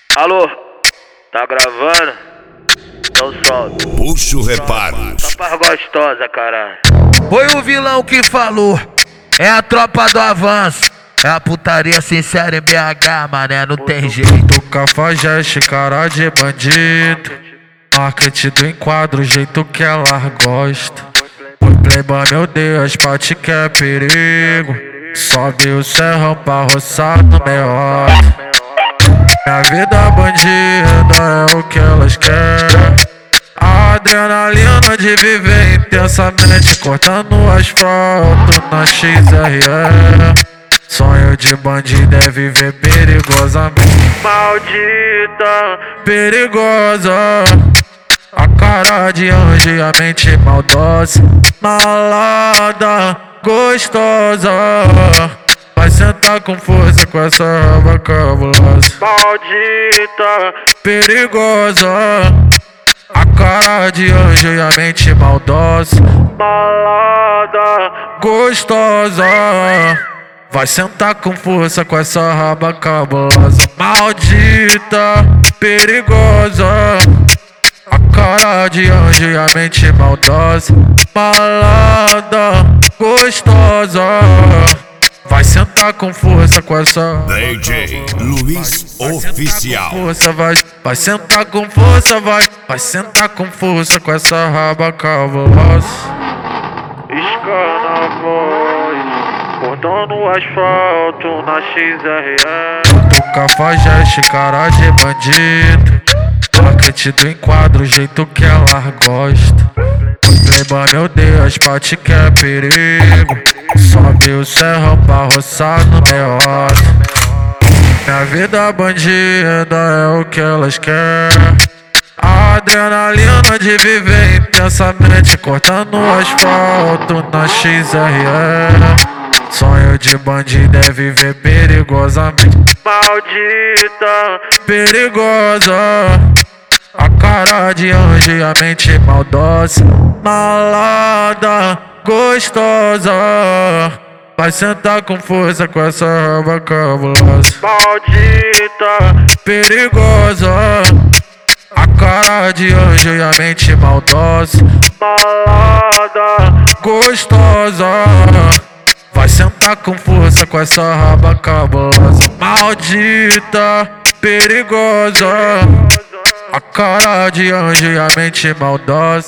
Alô, tá gravando? Então solta. Puxa o reparo. Só pra gostosa, caralho. Foi o vilão que falou, é a tropa do avanço. É a putaria sincera em BH, mané, não tem jeito. Cafajeste, cara de bandido. Marketing do enquadro, o jeito que ela gosta. Foi playboy, meu Deus, pate que é perigo. Sobe o serrão pra roçar no meio. Minha vida bandida é o que elas querem. A adrenalina de viver intensamente, cortando o asfalto na XRE. Sonho de bandido é viver perigosamente. Maldita, perigosa, a cara de anjo e a mente maldosa. Malada, gostosa, vai sentar com força com essa raba cabulosa. Maldita, perigosa, a cara de anjo e a mente maldosa. Malada, gostosa, vai sentar com força com essa raba cabulosa. Maldita, perigosa, a cara de anjo e a mente maldosa. Malada, gostosa, vai sentar com força com essa DJ Luiz Oficial. força, vai sentar com força, vai sentar com força com essa raba cabulosa. Escana a voz, cortando o asfalto na XRE. Do cafajeste, cara de bandido. Marketing do enquadro, o jeito que ela gosta. Playboy, meu Deus, pate que é perigo. Sobe o serrão pra roçar no meio. Minha vida bandida é o que elas querem. A adrenalina de viver intensamente, cortando o asfalto na XRE. Sonho de bandido é viver perigosamente. Maldita, perigosa, a cara de anjo e a mente maldosa. Malada, gostosa, vai sentar com força com essa raba cabulosa. Maldita, perigosa, a cara de anjo e a mente maldosa. Malada, gostosa, vai sentar com força com essa raba cabulosa. Maldita, perigosa, a cara de anjo e a mente maldosa.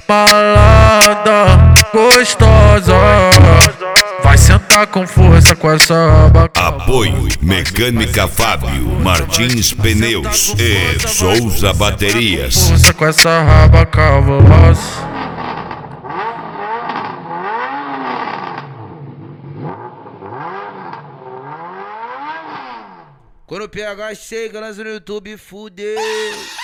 Malada, gostosa, vai sentar com força com essa raba cabulosa. Apoio Mecânica Fábio, Martins Pneus e Souza Baterias. Força com essa raba cabulosa. Quando o PH chega, lança no YouTube, fudeu.